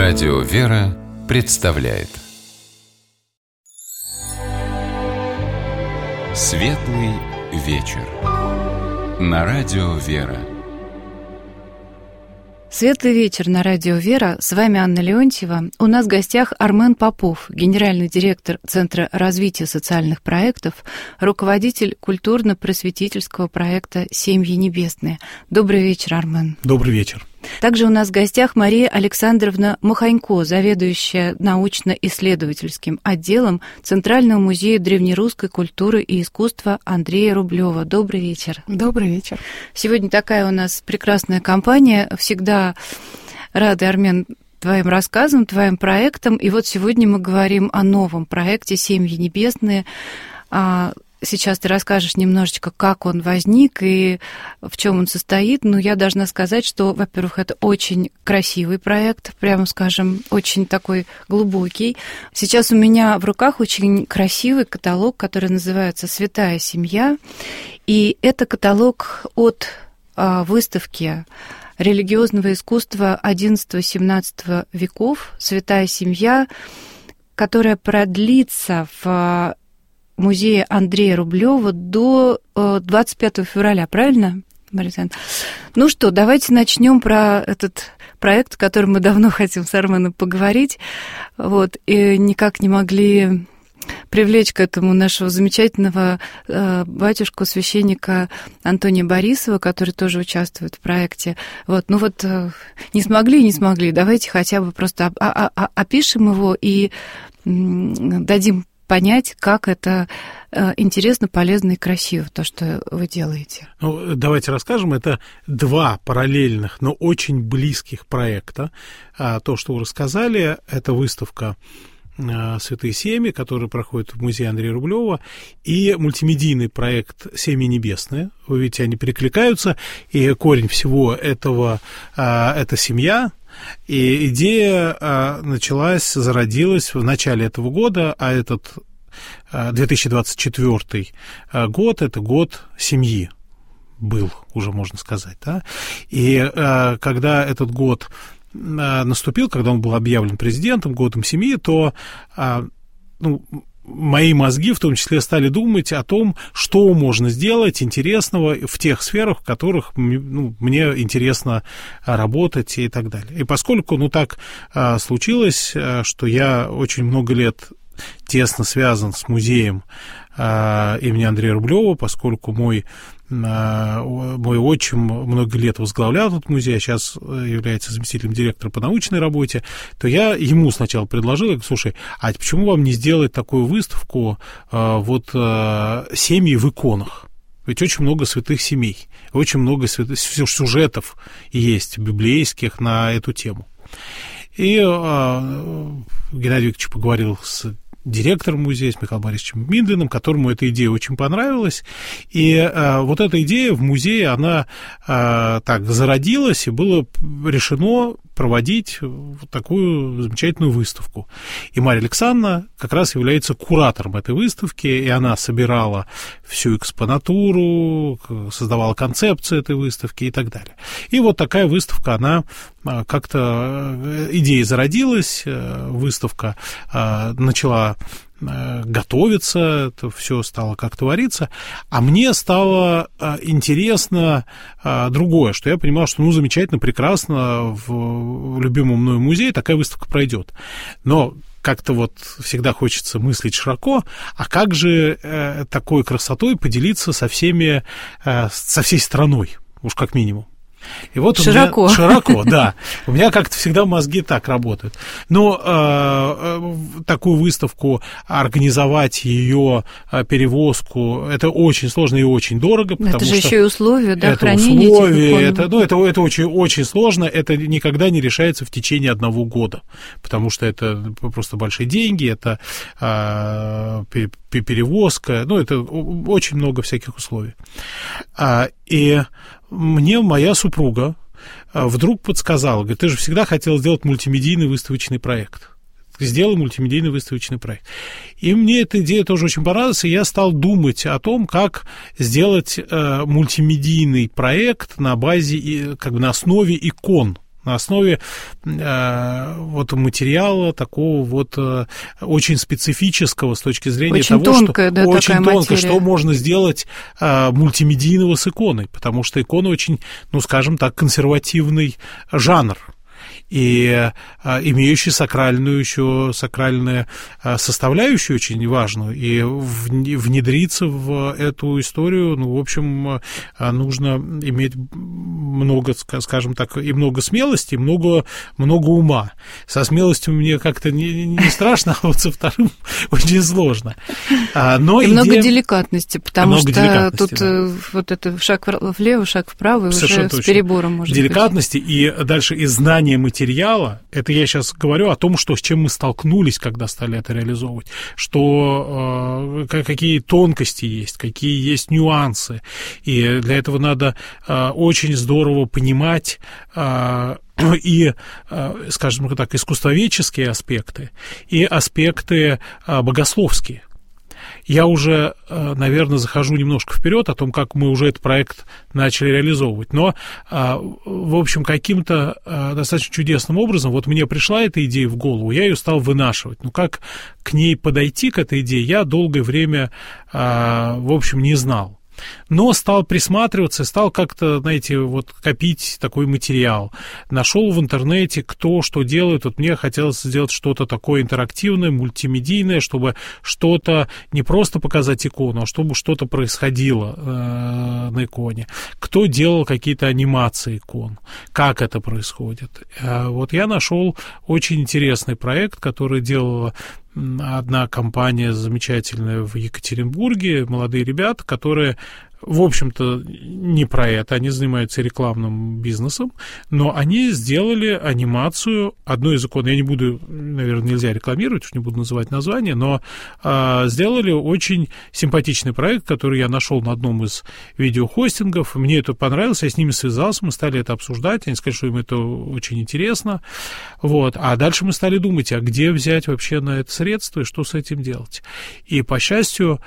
Радио «Вера» представляет Светлый вечер на Радио «Вера». Светлый вечер на Радио «Вера». С вами Анна Леонтьева. У нас в гостях Армен Попов, генеральный директор Центра развития социальных проектов, руководитель культурно-просветительского проекта «Семьи небесные». Добрый вечер, Армен. Добрый вечер. Также у нас в гостях Мария Александровна Маханько, заведующая научно-исследовательским отделом Центрального музея древнерусской культуры и искусства Андрея Рублева. Добрый вечер. Добрый вечер. Сегодня такая у нас прекрасная компания. Всегда рады, Армен, твоим рассказам, твоим проектам. И вот сегодня мы говорим о новом проекте «Семьи небесные». Сейчас ты расскажешь немножечко, как он возник и в чем он состоит. Но я должна сказать, что, во-первых, это очень красивый проект, прямо скажем, очень такой глубокий. Сейчас у меня в руках очень красивый каталог, который называется «Святая семья». И это каталог от выставки религиозного искусства XI-XVII веков «Святая семья», которая продлится в музея Андрея Рублева до 25 февраля, правильно, Мария? Ну что, давайте начнем про этот проект, о котором мы давно хотим с Арменом поговорить. Вот, и никак не могли привлечь к этому нашего замечательного батюшку, священника Антония Борисова, который тоже участвует в проекте. Вот, ну вот, не смогли. Давайте хотя бы просто опишем его и дадим понять, как это интересно, полезно и красиво, то, что вы делаете. Ну, давайте расскажем. Это два параллельных, но очень близких проекта. То, что вы рассказали, это выставка «Святые семьи», которая проходит в музее Андрея Рублева, и мультимедийный проект «Семьи небесные». Вы видите, они перекликаются, и корень всего этого – это семья. И идея зародилась в начале этого года, а этот 2024 год – это год семьи был, уже можно сказать. Да? И когда этот год наступил, когда он был объявлен президентом, годом семьи, то мои мозги в том числе стали думать о том, что можно сделать интересного в тех сферах, в которых мне интересно работать и так далее. И поскольку так случилось, что я очень много лет тесно связан с музеем имени Андрея Рублева, поскольку мой отчим много лет возглавлял этот музей, а сейчас является заместителем директора по научной работе, то я ему сначала предложил, я говорю: слушай, а почему вам не сделать такую выставку «Семьи в иконах»? Ведь очень много святых семей, очень много сюжетов есть библейских на эту тему. И Геннадий Викторович поговорил с директором музея, с Михаилом Борисовичем Миндлиным, которому эта идея очень понравилась. И вот эта идея в музее, она так зародилась, и было решено проводить вот такую замечательную выставку. И Мария Александровна как раз является куратором этой выставки, и она собирала всю экспонатуру, создавала концепцию этой выставки и так далее. И вот такая выставка, она как-то, идея зародилась, выставка начала готовиться, это все стало как твориться, а мне стало интересно другое, что я понимал, что замечательно, прекрасно, в любимом мною музее такая выставка пройдет. Но как-то всегда хочется мыслить широко, а как же такой красотой поделиться со всей страной, уж как минимум. И вот широко. Широко, да. У меня как-то всегда мозги так работают. Но такую выставку организовать, ее перевозку, это очень сложно и очень дорого. Это же еще и условия, да, это хранения. Условия, это очень, очень сложно. Это никогда не решается в течение 1 года, потому что это просто большие деньги, это перевозка, это очень много всяких условий. И мне моя супруга вдруг подсказала, говорит: ты же всегда хотел сделать мультимедийный выставочный проект. Сделай мультимедийный выставочный проект. И мне эта идея тоже очень понравилась, и я стал думать о том, как сделать мультимедийный проект на базе, на основе икон. На основе вот материала такого вот очень специфического с точки зрения очень того, тонкая, что очень тонко, что можно сделать мультимедийного с иконой, потому что икона очень, ну, скажем так, консервативный жанр. И имеющий сакральную составляющую очень важную, и внедриться в эту историю, ну, в общем, нужно иметь много, скажем так, и много смелости, и много ума. Со смелостью мне как-то не страшно, а вот со вторым очень сложно. Но и много деликатности, потому что тут да. Вот это шаг влево, шаг вправо, и совершенно уже точно. С перебором может деликатности, быть. И дальше и знание материала, это я сейчас говорю о том, с чем мы столкнулись, когда стали это реализовывать, что какие тонкости есть, какие есть нюансы, и для этого надо очень здорово понимать и, скажем так, искусствоведческие аспекты, и аспекты богословские. Я уже, наверное, захожу немножко вперед о том, как мы уже этот проект начали реализовывать. Но, в общем, каким-то достаточно чудесным образом, вот мне пришла эта идея в голову, я ее стал вынашивать. Ну, как к ней подойти, к этой идее, я долгое время, в общем, не знал. Но стал присматриваться, стал как-то, знаете, вот копить такой материал. Нашел в интернете, кто что делает. Вот мне хотелось сделать что-то такое интерактивное, мультимедийное, чтобы что-то не просто показать икону, а чтобы что-то происходило на иконе. Кто делал какие-то анимации икон, как это происходит. Вот я нашел очень интересный проект, который делала одна компания замечательная в Екатеринбурге, молодые ребята, которые, в общем-то, не про это, они занимаются рекламным бизнесом, но они сделали анимацию одной из икон, я не буду, наверное, нельзя рекламировать, уж не буду называть название, но сделали очень симпатичный проект, который я нашел на одном из видеохостингов, мне это понравилось, я с ними связался, мы стали это обсуждать, они сказали, что им это очень интересно, вот, а дальше мы стали думать, а где взять вообще на это средства и что с этим делать. И, по счастью,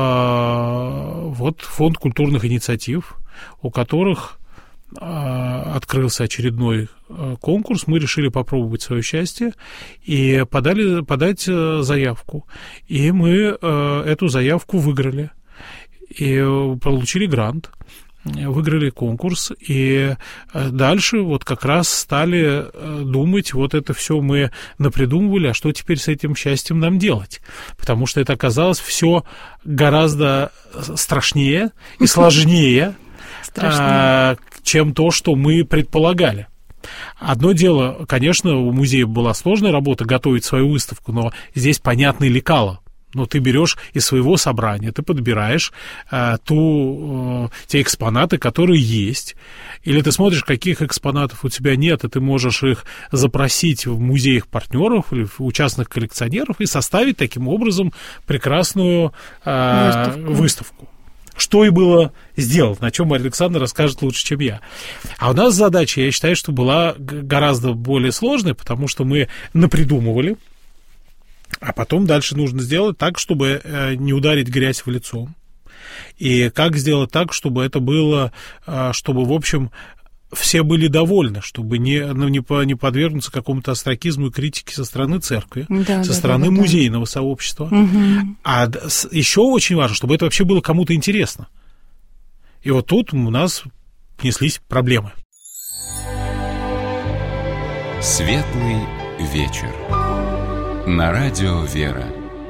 вот фонд культурных инициатив, у которых открылся очередной конкурс, мы решили попробовать свое счастье и подать заявку. И мы эту заявку выиграли. И получили грант. Выиграли конкурс, и дальше вот как раз стали думать, вот это все мы напридумывали, а что теперь с этим счастьем нам делать? Потому что это оказалось все гораздо страшнее и сложнее, чем то, что мы предполагали. Одно дело, конечно, у музея была сложная работа готовить свою выставку, но здесь понятные лекала. Но ты берешь из своего собрания, ты подбираешь те экспонаты, которые есть, или ты смотришь, каких экспонатов у тебя нет, и ты можешь их запросить в музеях партнеров или у частных коллекционеров и составить таким образом прекрасную выставку. Что и было сделано, о чем Мария Александровна расскажет лучше, чем я. А у нас задача, я считаю, что была гораздо более сложной, потому что мы напридумывали. А потом дальше нужно сделать так, чтобы не ударить грязь в лицо. И как сделать так, чтобы это было, чтобы, в общем, все были довольны, чтобы не подвергнуться какому-то остракизму и критике со стороны церкви, со стороны музейного сообщества. Угу. А еще очень важно, чтобы это вообще было кому-то интересно. И вот тут у нас внеслись проблемы. Светлый вечер. На радио «Вера».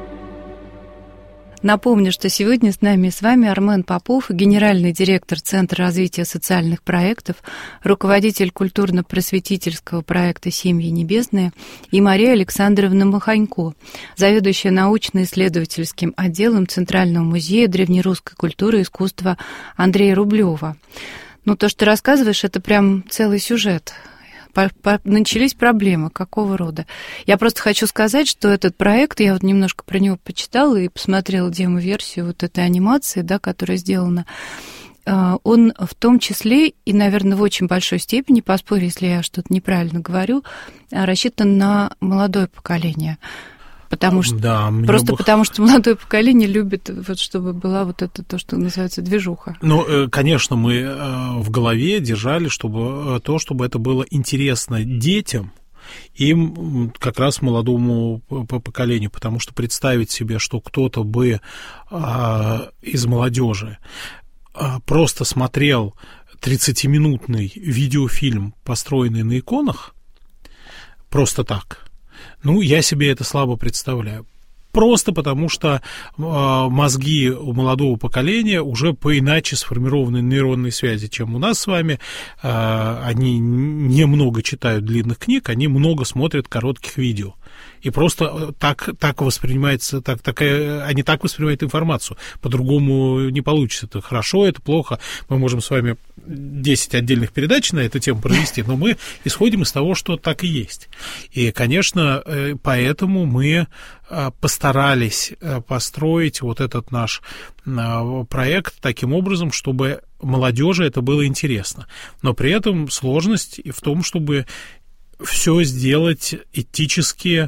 Напомню, что сегодня с нами и с вами Армен Попов, генеральный директор Центра развития социальных проектов, руководитель культурно-просветительского проекта «Семьи небесные», и Мария Александровна Маханько, заведующая научно-исследовательским отделом Центрального музея древнерусской культуры и искусства Андрея Рублева. Ну, то, что ты рассказываешь, это прям целый сюжет. Начались проблемы, какого рода? Я просто хочу сказать, что этот проект, я вот немножко про него почитала и посмотрела демо-версию вот этой анимации, да, которая сделана, он в том числе и, наверное, в очень большой степени, поспорь, если я что-то неправильно говорю, рассчитан на молодое поколение. Потому что, потому что молодое поколение любит, вот, чтобы была вот это то, что называется движуха. Ну, конечно, мы в голове держали, чтобы это было интересно детям, им как раз молодому поколению, потому что представить себе, что кто-то бы из молодежи просто смотрел 30-минутный видеофильм, построенный на иконах, просто так, ну, я себе это слабо представляю. Просто потому, что мозги у молодого поколения уже поиначе сформированы нейронные связи, чем у нас с вами. Они немного читают длинных книг, они много смотрят коротких видео. И просто так воспринимается, они так воспринимают информацию. По-другому не получится. Это хорошо, это плохо. Мы можем с вами 10 отдельных передач на эту тему провести, но мы исходим из того, что так и есть. И, конечно, поэтому мы постарались построить вот этот наш проект таким образом, чтобы молодежи это было интересно. Но при этом сложность в том, чтобы все сделать этически,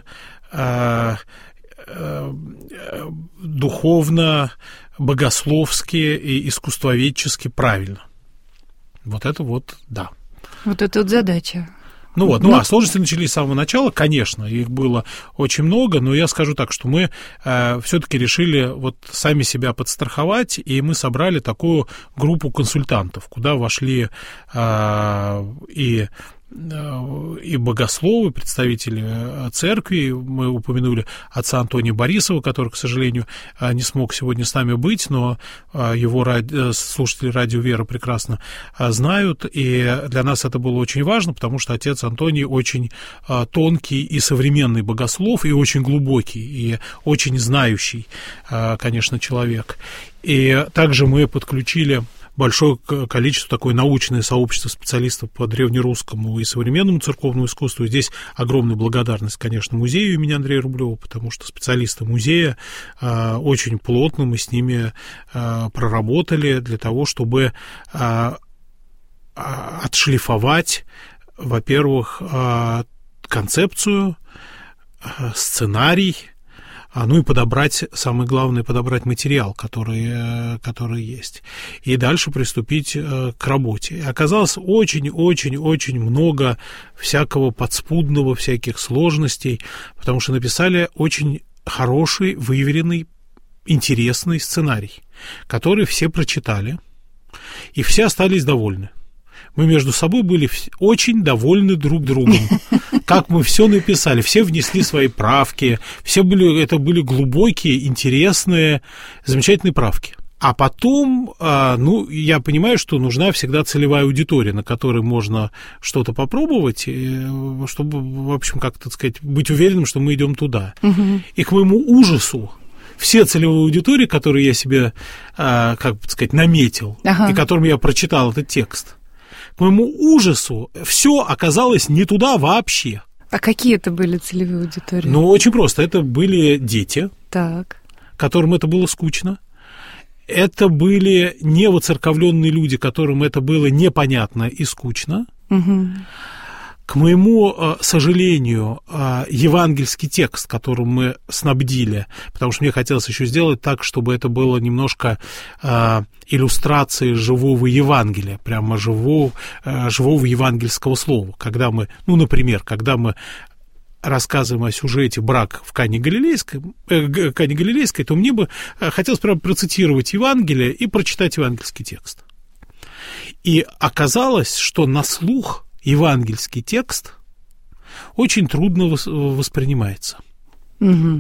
духовно, богословски и искусствоведчески правильно. Вот это вот, да. Вот это вот задача. А сложности начались с самого начала, конечно, их было очень много, но я скажу так, что мы все-таки решили вот сами себя подстраховать, и мы собрали такую группу консультантов, куда вошли и богословы, представители церкви. Мы упомянули отца Антония Борисова, который, к сожалению, не смог сегодня с нами быть, но его слушатели радио «Вера» прекрасно знают, и для нас это было очень важно, потому что отец Антоний очень тонкий и современный богослов, и очень глубокий, и очень знающий, конечно, человек. И также мы подключили большое количество, такое научное сообщество специалистов по древнерусскому и современному церковному искусству. Здесь огромная благодарность, конечно, музею имени Андрея Рублева, потому что специалисты музея очень плотно мы с ними проработали для того, чтобы отшлифовать, во-первых, концепцию, сценарий, ну и подобрать, самое главное, подобрать материал, который есть, и дальше приступить к работе. Оказалось очень-очень-очень много всякого подспудного, всяких сложностей, потому что написали очень хороший, выверенный, интересный сценарий, который все прочитали, и все остались довольны. Мы между собой были очень довольны друг другом, как мы все написали, все внесли свои правки, это были глубокие, интересные, замечательные правки. А потом, я понимаю, что нужна всегда целевая аудитория, на которой можно что-то попробовать, чтобы, в общем, как-то, так сказать, быть уверенным, что мы идем туда. Угу. И к моему ужасу, все целевые аудитории, которые я себе, наметил, и которым я прочитал этот текст, к моему ужасу, все оказалось не туда вообще. А какие это были целевые аудитории? Очень просто. Это были дети, которым это было скучно. Это были невоцерковленные люди, которым это было непонятно и скучно. Угу. К моему сожалению, евангельский текст, которым мы снабдили, потому что мне хотелось еще сделать так, чтобы это было немножко иллюстрацией живого Евангелия, прямо живого евангельского слова. Когда мы, например, рассказываем о сюжете «Брак в Кане Галилейской», то мне бы хотелось прямо процитировать Евангелие и прочитать евангельский текст. И оказалось, что на слух евангельский текст очень трудно воспринимается. Угу.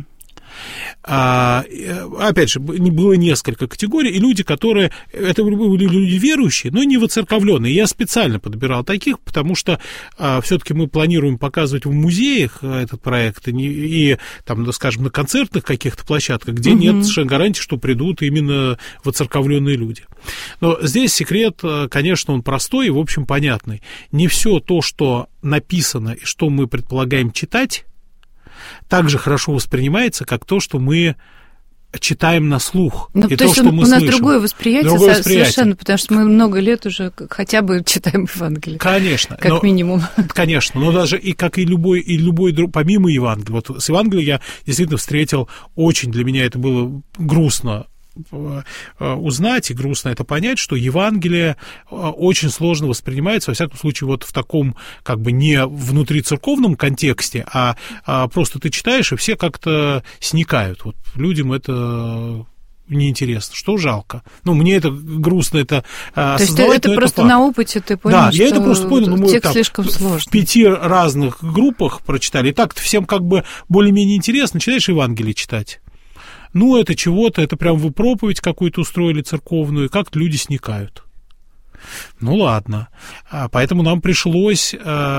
Опять же, было несколько категорий, и люди, которые... Это были люди верующие, но не воцерковленные. Я специально подбирал таких, потому что все-таки мы планируем показывать в музеях этот проект, и там, скажем, на концертных каких-то площадках, где нет совершенно гарантии, что придут именно воцерковленные люди. Но здесь секрет, конечно, он простой и, в общем, понятный. Не все то, что написано и что мы предполагаем читать, так же хорошо воспринимается, как то, что мы читаем на слух. Ну, и то есть что мы у нас слышим. другое восприятие совершенно, потому что мы много лет уже хотя бы читаем Евангелие. Конечно. Как минимум. Конечно, но даже как и любой помимо Евангелия. Вот с Евангелием я действительно встретил очень, для меня это было грустно узнать и грустно это понять, что Евангелие очень сложно воспринимается, во всяком случае, вот в таком как бы не внутрицерковном контексте, а просто ты читаешь, и все как-то сникают. Вот людям это неинтересно, что жалко. Ну, мне это грустно, это осознавать. То есть это просто на опыте ты понял, да, что я это просто понял, но мы текст слишком сложный. В 5 разных группах прочитали, и так всем как бы более-менее интересно, начинаешь Евангелие читать. Ну, это чего-то, это прям вы проповедь какую-то устроили церковную, и как-то люди сникают. Ну, ладно. Поэтому нам пришлось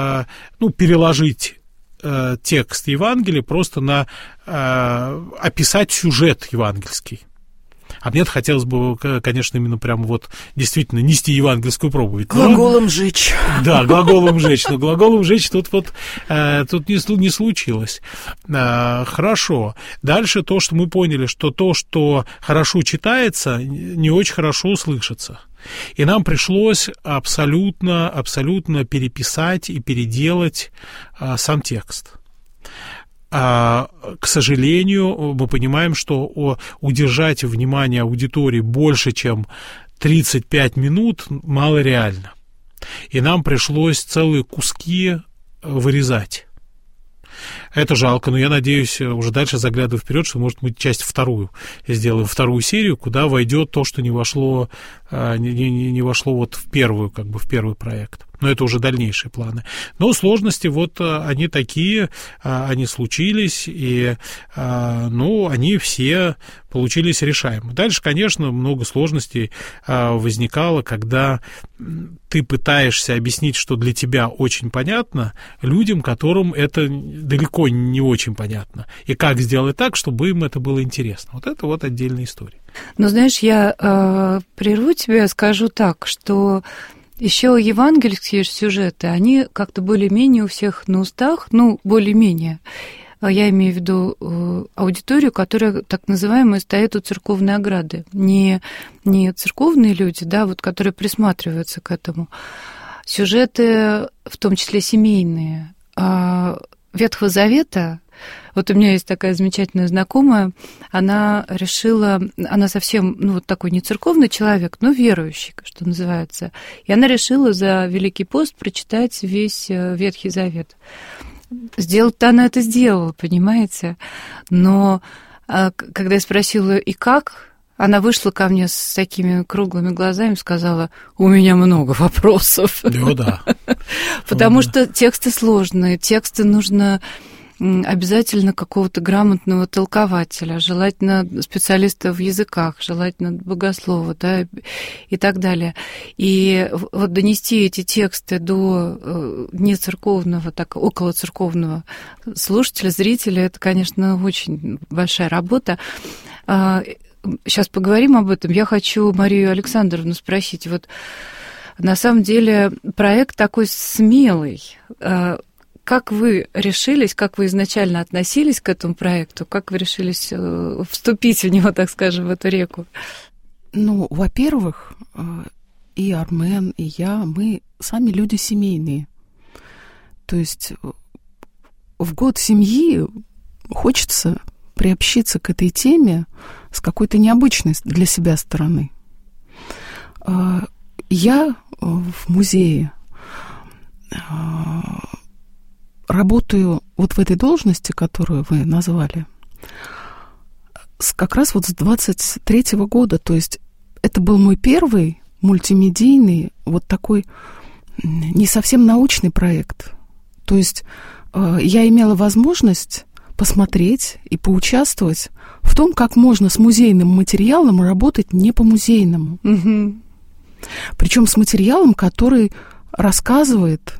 переложить текст Евангелия просто описать сюжет евангельский. А мне хотелось бы, конечно, именно прям вот действительно нести евангельскую проповедь. Глаголом «жечь». Да, глаголом «жечь». Но глаголом «жечь» тут не случилось. Хорошо. Дальше то, что мы поняли, что то, что хорошо читается, не очень хорошо слышится. И нам пришлось абсолютно переписать и переделать сам текст. К сожалению, мы понимаем, что удержать внимание аудитории больше, чем 35 минут, мало реально. И нам пришлось целые куски вырезать. Это жалко, но я надеюсь, уже дальше заглядывая вперед, что, может быть, часть вторую сделаем, вторую серию, куда войдет то, что не вошло вот в первый проект. Но это уже дальнейшие планы. Но сложности вот они такие, они случились, и они все получились решаемы. Дальше, конечно, много сложностей возникало, когда ты пытаешься объяснить, что для тебя очень понятно, людям, которым это далеко не очень понятно. И как сделать так, чтобы им это было интересно. Вот это вот отдельная история. Ну, знаешь, я прерву тебя, скажу так, что еще евангельские сюжеты, они как-то более-менее у всех на устах, более-менее. Я имею в виду аудиторию, которая так называемая стоит у церковной ограды. Не церковные люди, да, вот, которые присматриваются к этому. Сюжеты, в том числе семейные, Ветхого Завета. Вот у меня есть такая замечательная знакомая, она совсем, такой не церковный человек, но верующий, что называется. И она решила за Великий пост прочитать весь Ветхий Завет. Сделать-то она это сделала, понимаете? Но когда я спросила, и как, она вышла ко мне с такими круглыми глазами и сказала: у меня много вопросов. Да. Потому что тексты сложные, тексты нужно обязательно какого-то грамотного толкователя, желательно специалиста в языках, желательно богослова, да, и так далее. И вот донести эти тексты до нецерковного, так околоцерковного слушателя, зрителя, это, конечно, очень большая работа. Сейчас поговорим об этом. Я хочу Марию Александровну спросить. Вот на самом деле проект такой смелый. Как вы решились, как вы изначально относились к этому проекту? Как вы решились вступить в него, так скажем, в эту реку? Ну, во-первых, и Армен, и я, мы сами люди семейные. То есть в год семьи хочется приобщиться к этой теме с какой-то необычной для себя стороны. Я в музее работаю вот в этой должности, которую вы назвали, как раз вот с 23-го года. То есть это был мой первый мультимедийный вот такой не совсем научный проект. То есть я имела возможность посмотреть и поучаствовать в том, как можно с музейным материалом работать не по-музейному. Угу. Причем с материалом, который рассказывает,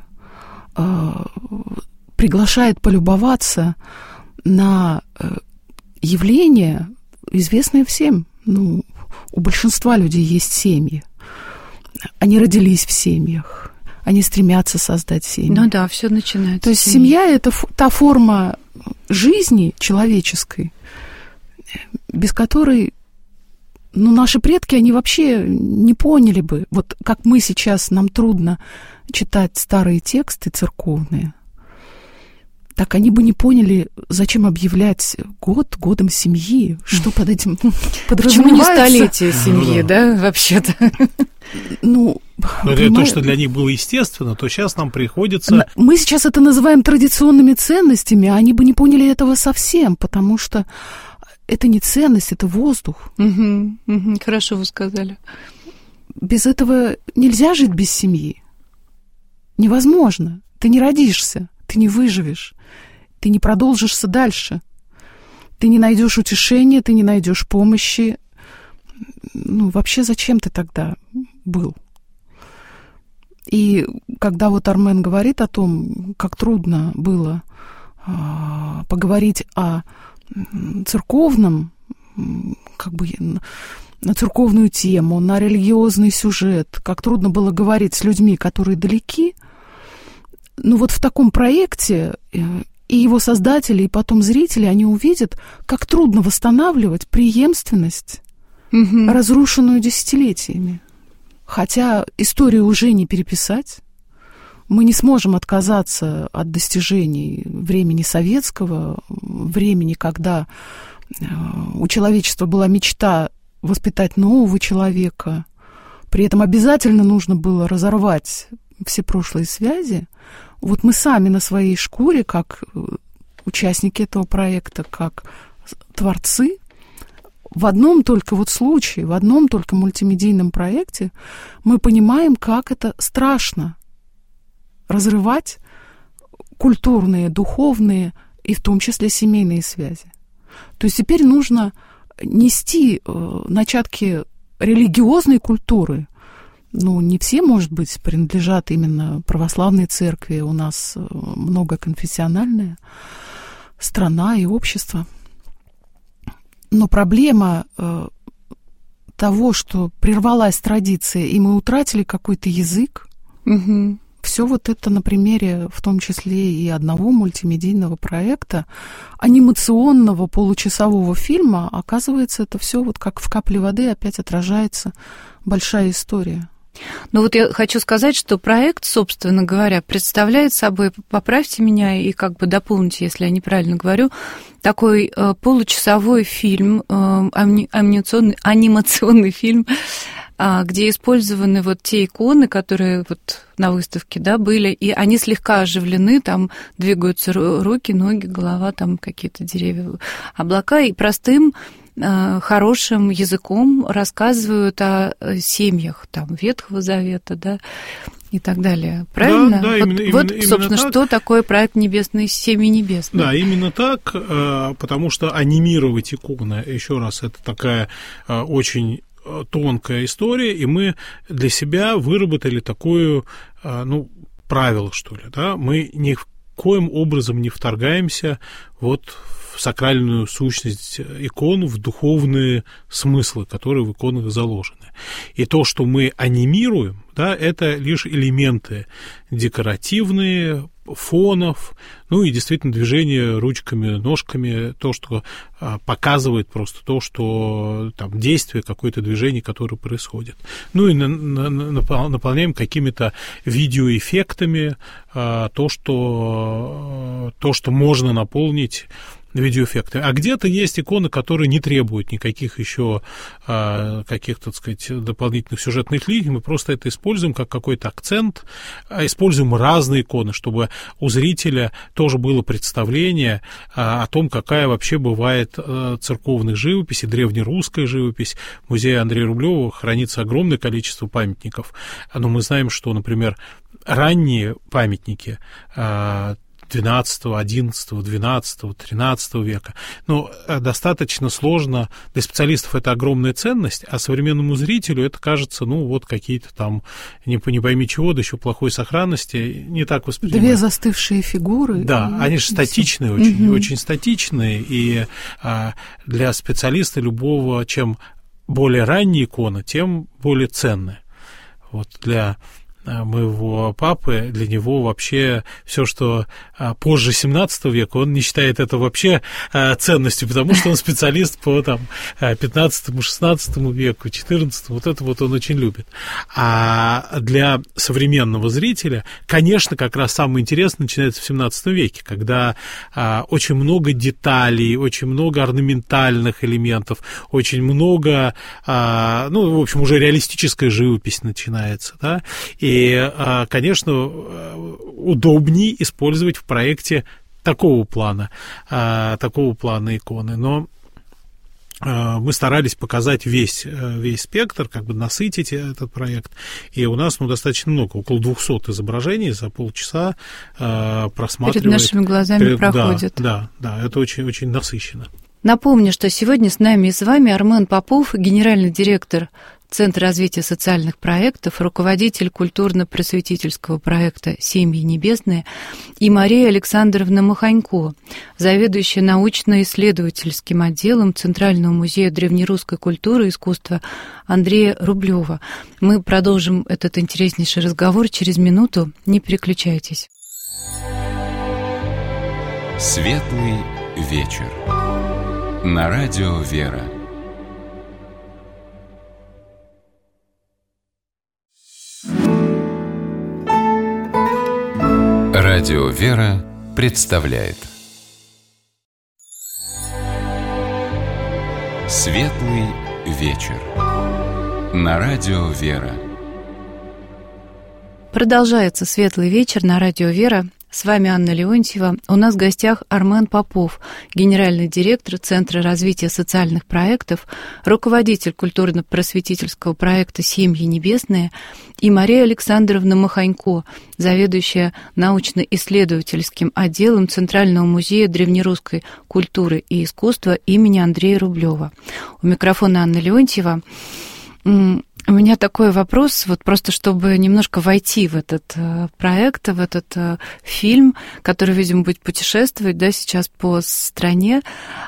приглашает полюбоваться на явления, известные всем. Ну, у большинства людей есть семьи. Они родились в семьях. Они стремятся создать семьи. Ну да, все начинается. То есть семья – это та форма жизни человеческой, без которой, наши предки, они вообще не поняли бы. Вот как мы сейчас, нам трудно читать старые тексты церковные, так они бы не поняли, зачем объявлять год годом семьи, что под этим подразумевается. Почему не столетие семьи, да, вообще-то? Это то, что для них было естественно, то сейчас нам приходится... Мы сейчас это называем традиционными ценностями, а они бы не поняли этого совсем, потому что это не ценность, это воздух. Хорошо вы сказали. Без этого нельзя жить без семьи. Невозможно. Ты не родишься, ты не выживешь, ты не продолжишься дальше. Ты не найдешь утешения, ты не найдешь помощи. Вообще зачем ты тогда был? И когда вот Армен говорит о том, как трудно было поговорить о церковном, на церковную тему, на религиозный сюжет, как трудно было говорить с людьми, которые далеки, вот в таком проекте и его создатели, и потом зрители, они увидят, как трудно восстанавливать преемственность, разрушенную десятилетиями. Хотя историю уже не переписать. Мы не сможем отказаться от достижений времени советского, времени, когда у человечества была мечта воспитать нового человека. При этом обязательно нужно было разорвать все прошлые связи. Вот мы сами на своей шкуре, как участники этого проекта, как творцы, в одном только случае, в одном только мультимедийном проекте мы понимаем, как это страшно разрывать культурные, духовные и в том числе семейные связи. То есть теперь нужно нести начатки религиозной культуры. Не все, может быть, принадлежат именно православной церкви. У нас многоконфессиональная страна и общество. Но проблема того, что прервалась традиция, и мы утратили какой-то язык, все вот это на примере, в том числе и одного мультимедийного проекта, анимационного получасового фильма, оказывается, это все вот как в капле воды опять отражается большая история. Я хочу сказать, что проект, собственно говоря, представляет собой, поправьте меня и дополните, если я неправильно говорю, такой получасовой фильм, анимационный фильм, где использованы те иконы, которые на выставке, были, и они слегка оживлены, там двигаются руки, ноги, голова, там какие-то деревья, облака, и простым хорошим языком рассказывают о семьях Ветхого Завета, и так далее. Правильно? Да, именно собственно, так. Что такое проект «Небесные семьи небесные». Да, именно так, потому что анимировать иконы, еще раз, это такая очень тонкая история, и мы для себя выработали такое, правило, что ли, мы ни в коим образом не вторгаемся в сакральную сущность икон, в духовные смыслы, которые в иконах заложены. И то, что мы анимируем, это лишь элементы декоративные, фонов, и действительно движение ручками, ножками, то, что показывает просто то, что действие, какое-то движение, которое происходит. И наполняем какими-то видеоэффектами то, что можно наполнить видеоэффекты. А где-то есть иконы, которые не требуют никаких еще каких-то, дополнительных сюжетных линий. Мы просто это используем как какой-то акцент, используем разные иконы, чтобы у зрителя тоже было представление о том, какая вообще бывает церковная живопись и древнерусская живопись. В музее Андрея Рублева хранится огромное количество памятников. Но мы знаем, что, например, ранние памятники XII, XI, XII, XIII века. Достаточно сложно. Для специалистов это огромная ценность, а современному зрителю это кажется, какие-то там, не пойми чего, да еще плохой сохранности, не так воспринимают. Две застывшие фигуры. Да, они же статичные, очень статичные, и для специалиста любого, чем более ранняя икона, тем более ценная. Для моего папы, для него вообще все, что позже 17 века, он не считает это вообще ценностью, потому что он специалист по 15-16 веку, 14, вот это вот он очень любит. А для современного зрителя, конечно, как раз самое интересное начинается в 17 веке, когда очень много деталей, очень много орнаментальных элементов, очень много, в общем, уже реалистическая живопись начинается, да, и, конечно, удобнее использовать в проекте такого плана иконы, но мы старались показать весь спектр, как бы насытить этот проект, и у нас достаточно много, около 200 изображений за полчаса просматривать. Перед нашими глазами проходит. Да, это очень насыщенно. Напомню, что сегодня с нами и с вами Армен Попов, генеральный директор Центра развития социальных проектов, руководитель культурно-просветительского проекта «Семьи небесные», и Мария Александровна Маханько, заведующая научно-исследовательским отделом Центрального музея древнерусской культуры и искусства Андрея Рублева. Мы продолжим этот интереснейший разговор через минуту. Не переключайтесь. Светлый вечер. На радио «Вера». Радио «Вера» представляет Светлый вечер. На радио «Вера». Продолжается «Светлый вечер» на радио «Вера». С вами Анна Леонтьева. У нас в гостях Армен Попов, генеральный директор Центра развития социальных проектов, руководитель культурно-просветительского проекта «Семьи небесные», и Мария Александровна Маханько, заведующая научно-исследовательским отделом Центрального музея древнерусской культуры и искусства имени Андрея Рублева. У микрофона Анна Леонтьева. У меня такой вопрос, вот просто чтобы немножко войти в этот проект, в этот фильм, который, видимо, будет путешествовать, да, сейчас по стране.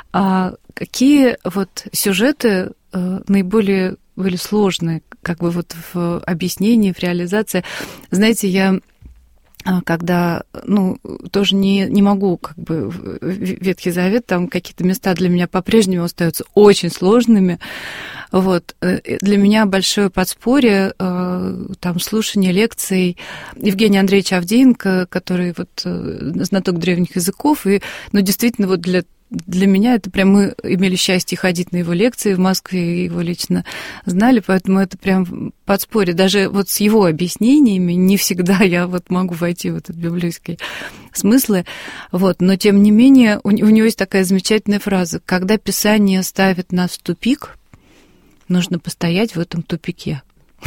Какие вот сюжеты наиболее были сложные, как бы вот в объяснении, в реализации? Знаете, я когда, тоже не могу, как бы, Ветхий Завет, там какие-то места для меня по-прежнему остаются очень сложными. Вот. Для меня большое подспорье, там, слушание лекций Евгения Андреевича Авдеенко, который вот знаток древних языков, и, действительно, вот для меня это прям, мы имели счастье ходить на его лекции в Москве, его лично знали, поэтому это прям подспорье. Даже вот с его объяснениями не всегда я вот могу войти в этот библейский смыслы. Вот. Но, тем не менее, у него есть такая замечательная фраза: когда Писание ставит нас в тупик, нужно постоять в этом тупике.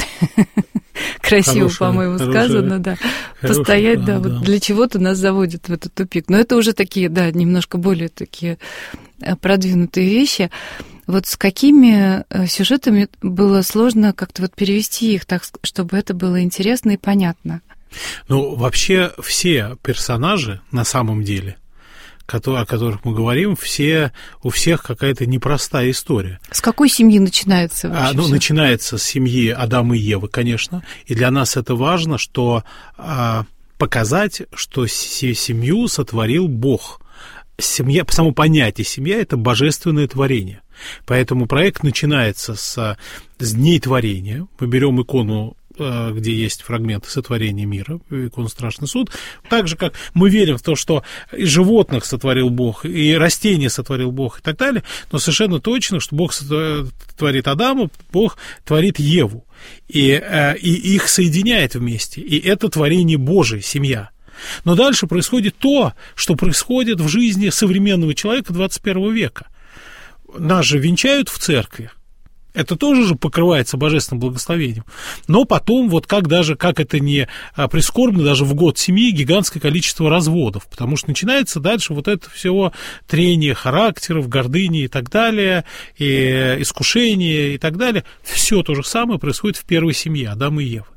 Красиво, по-моему, сказано, да. Постоять, да, вот для чего-то нас заводит в этот тупик. Но это уже такие, да, немножко более такие продвинутые вещи. Вот с какими сюжетами было сложно как-то вот перевести их так, чтобы это было интересно и понятно? Вообще все персонажи на самом деле, о которых мы говорим, у всех какая-то непростая история. С какой семьи начинается вообще? Начинается с семьи Адама и Евы, конечно, и для нас это важно, что показать, что семью сотворил Бог. Семья, само понятие семья – это божественное творение. Поэтому проект начинается с дней творения. Мы берем икону, где есть фрагменты сотворения мира, икону «Страшный суд», так же, как мы верим в то, что и животных сотворил Бог, и растения сотворил Бог, и так далее, но совершенно точно, что Бог творит Адама, Бог творит Еву, и их соединяет вместе, и это творение Божие, семья. Но дальше происходит то, что происходит в жизни современного человека 21 века. Нас же венчают в церкви. Это тоже же покрывается божественным благословением. Но потом, вот как это не прискорбно, даже в год семьи гигантское количество разводов, потому что начинается дальше вот это все трение характеров, гордыни и так далее, и искушения и так далее. Все то же самое происходит в первой семье Адама и Евы.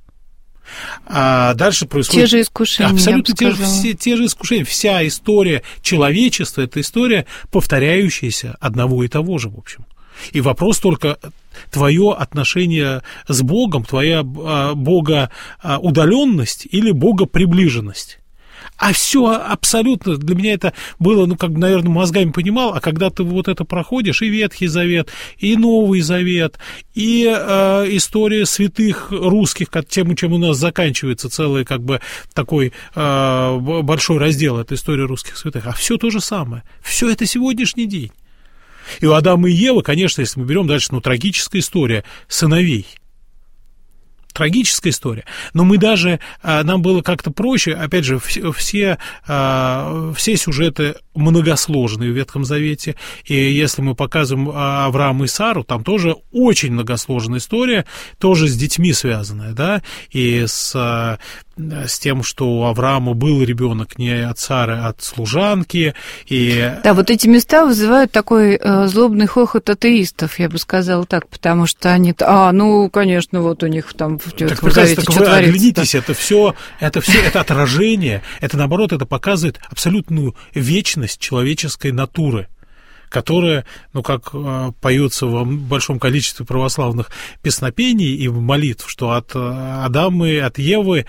А дальше происходит... Те же искушения, абсолютно те же искушения. Вся история человечества – это история, повторяющаяся одного и того же, в общем. И вопрос только твое отношение с Богом, твоя богоудаленность или богоприближенность. А все абсолютно, для меня это было, наверное, мозгами понимал, а когда ты вот это проходишь, и Ветхий Завет, и Новый Завет, и история святых русских, чем у нас заканчивается целый, такой большой раздел, это история русских святых, а все то же самое, все это сегодняшний день. И у Адама и Евы, конечно, если мы берем дальше, трагическая история сыновей. Трагическая история. Но мы даже, нам было как-то проще, опять же, все сюжеты многосложные в Ветхом Завете, и если мы показываем Авраама и Сару, там тоже очень многосложная история, тоже с детьми связанная, да, и с тем, что у Авраама был ребенок не от Сары, а от служанки. Да, вот эти места вызывают такой злобный хохот атеистов, я бы сказала так, потому что они, конечно, вот у них там в Ветхом Завете что творится. Оглянитесь, это все отражение, это наоборот, это показывает абсолютную вечность человеческой натуры, которая, как поется в большом количестве православных песнопений и молитв, что от Адама и от Евы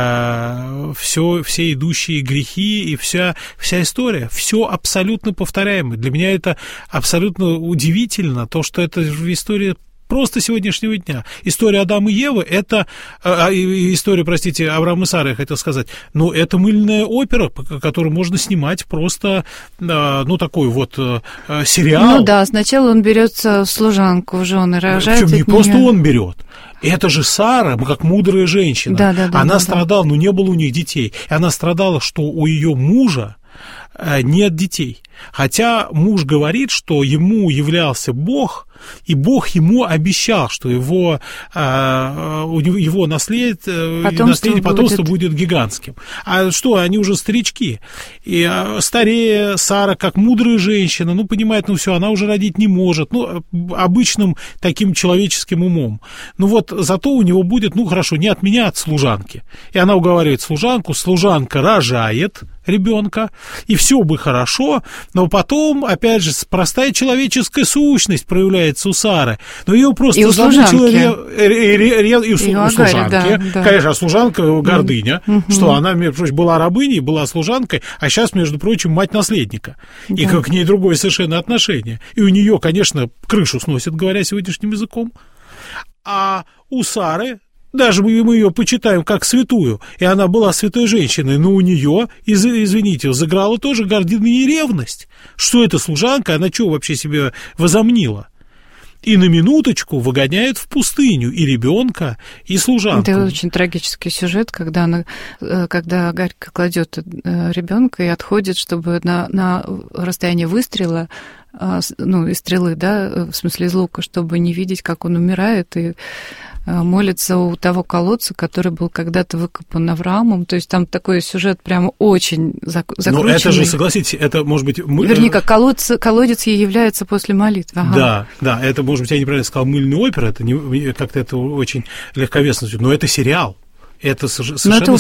все идущие грехи и вся история, все абсолютно повторяемо. Для меня это абсолютно удивительно, то, что это история просто сегодняшнего дня. История Адама и Евы, это история, Авраама и Сары, я хотел сказать, это мыльная опера, которую можно снимать просто, такой вот сериал. Сначала он берется в служанку в жены, рожает от не нее. Просто он берет. Это же Сара, как мудрая женщина. Она страдала, не было у них детей. И она страдала, что у ее мужа нет детей. Хотя муж говорит, что ему являлся Бог, и Бог ему обещал, что его наследие потомство будет гигантским. А что, они уже старички. И старее Сара, как мудрая женщина, понимает, все, она уже родить не может, обычным таким человеческим умом. Зато у него будет, хорошо, не от меня, а от служанки. И она уговаривает служанку, служанка рожает ребенка, и все бы хорошо, но потом, опять же, простая человеческая сущность проявляется у Сары, но ее просто замучила у служанки. Конечно, а служанка гордыня, что она, между прочим, была рабыней, была служанкой, а сейчас, между прочим, мать наследника. И к ней другое совершенно отношение. И у нее, конечно, крышу сносит, говоря сегодняшним языком. А у Сары, даже мы ее почитаем как святую, и она была святой женщиной, но у нее, извините, взыграла тоже гордыня и ревность. Что это служанка, она что вообще себе возомнила? И на минуточку выгоняют в пустыню и ребенка, и служанку. Это очень трагический сюжет, когда Агарька кладет ребенка и отходит, чтобы на расстояние выстрела, из стрелы, да, в смысле из лука, чтобы не видеть, как он умирает, и молится у того колодца, который был когда-то выкопан Авраамом. То есть там такой сюжет прямо очень закрученный. Но это же, согласитесь, это может быть... Вернее, как колодец ей является после молитвы. Ага. Да, это, может быть, я неправильно сказал, мыльная опера, это как-то это очень легковесно, но это сериал. Это совершенно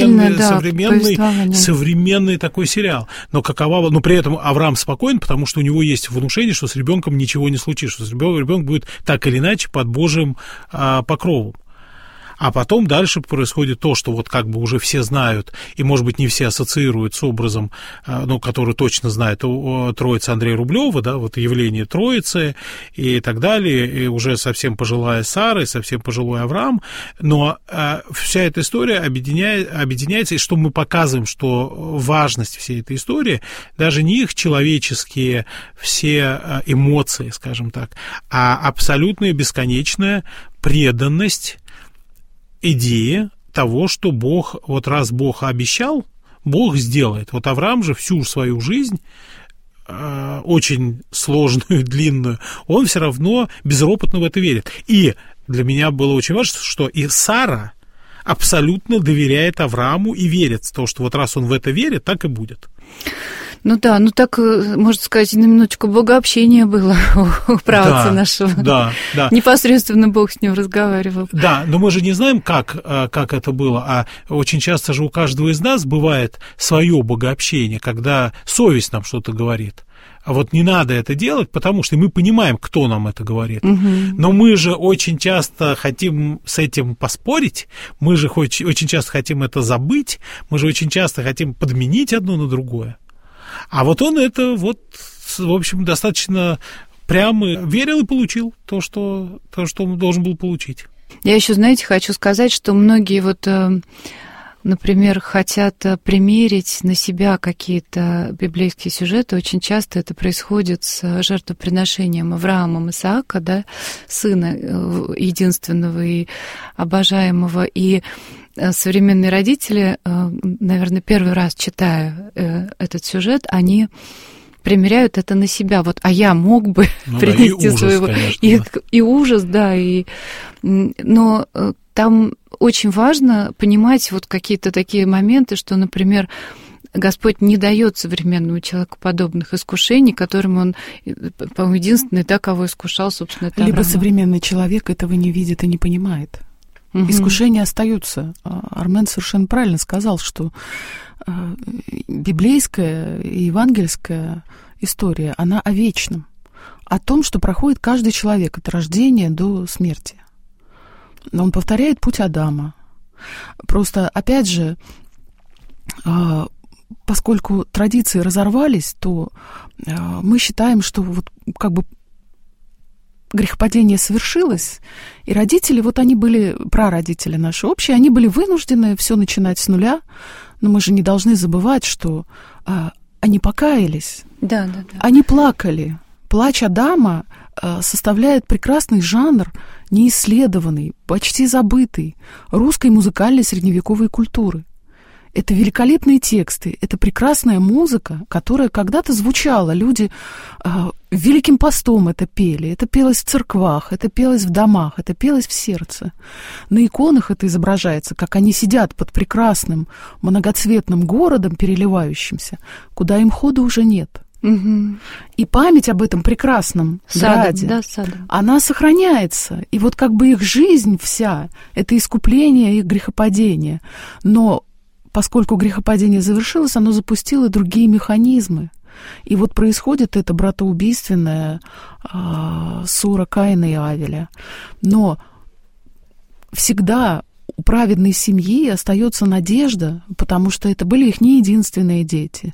современный такой сериал. Но при этом Авраам спокоен, потому что у него есть внушение, что с ребенком ничего не случится, что ребенок будет так или иначе под Божьим покровом. А потом дальше происходит то, что уже все знают, и, может быть, не все ассоциируют с образом, который точно знает Троица Андрея Рублева, да, явление Троицы и так далее, и уже совсем пожилая Сара, и совсем пожилой Авраам, но вся эта история объединяется, и что мы показываем, что важность всей этой истории даже не их человеческие все эмоции, скажем так, а абсолютная бесконечная преданность идея того, что Бог, раз Бог обещал, Бог сделает. Авраам же всю свою жизнь, очень сложную, длинную, он все равно безропотно в это верит. И для меня было очень важно, что и Сара абсолютно доверяет Аврааму и верит в то, что раз он в это верит, так и будет. Ну да, ну так, можно сказать, на минуточку богообщение было у праотца нашего. Да. Непосредственно Бог с ним разговаривал. Да, но мы же не знаем, как это было, а очень часто же у каждого из нас бывает свое богообщение, когда совесть нам что-то говорит. А вот не надо это делать, потому что мы понимаем, кто нам это говорит. Но мы же очень часто хотим с этим поспорить, мы же очень часто хотим это забыть, мы же очень часто хотим подменить одно на другое. А вот он это вот, в общем, достаточно прямо верил и получил то, что он должен был получить. Я еще, знаете, хочу сказать, что многие вот... Например, хотят примерить на себя какие-то библейские сюжеты. Очень часто это происходит с жертвоприношением Авраамом Исаака, да, сына единственного и обожаемого. И современные родители, наверное, первый раз читая этот сюжет, они примеряют это на себя. Вот, а я мог бы принести своего... Конечно, и ужас, да. Но там очень важно понимать вот какие-то такие моменты, что, например, Господь не дает современному человеку подобных искушений, которым он, по-моему, единственный, да, кого искушал, собственно, это Либо Авраам. Современный человек этого не видит и не понимает. Искушения остаются. Армен совершенно правильно сказал, что библейская и евангельская история, она о вечном, о том, что проходит каждый человек от рождения до смерти. Но он повторяет путь Адама. Просто, опять же, поскольку традиции разорвались, то мы считаем, что вот как бы грехопадение совершилось, и родители, вот они были, прародители наши общие, они были вынуждены все начинать с нуля, но мы же не должны забывать, что они покаялись, Да. Они плакали. Плач Адама составляет прекрасный жанр, неисследованный, почти забытый, русской музыкальной средневековой культуры. Это великолепные тексты, это прекрасная музыка, которая когда-то звучала. Люди Великим постом это пели, это пелось в церквах, это пелось в домах, это пелось в сердце. На иконах это изображается, как они сидят под прекрасным многоцветным городом, переливающимся, куда им хода уже нет. Угу. И память об этом прекрасном граде, она сохраняется. И вот как бы их жизнь вся — это искупление их грехопадения. Но поскольку грехопадение завершилось, оно запустило другие механизмы. И вот происходит это братоубийственная ссора Каина и Авеля. Но всегда у праведной семьи остается надежда, потому что это были их не единственные дети.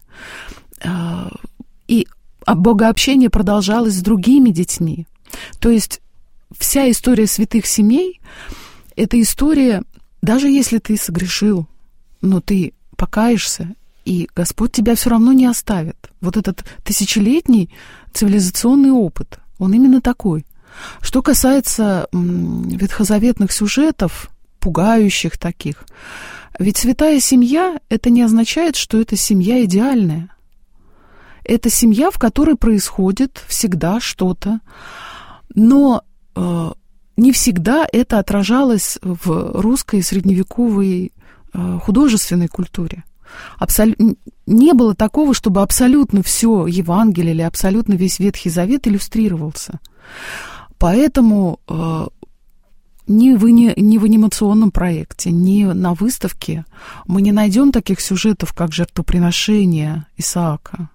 И богообщение продолжалось с другими детьми. То есть вся история святых семей — это история, даже если ты согрешил, но ты покаешься, и Господь тебя все равно не оставит. Вот этот тысячелетний цивилизационный опыт, он именно такой. Что касается ветхозаветных сюжетов, пугающих таких, ведь святая семья — это не означает, что это семья идеальная. Это семья, в которой происходит всегда что-то, но не всегда это отражалось в русской средневековой художественной культуре. Не было такого, чтобы абсолютно все Евангелие или абсолютно весь Ветхий Завет иллюстрировался. Поэтому ни в анимационном проекте, ни на выставке мы не найдем таких сюжетов, как жертвоприношение Исаака.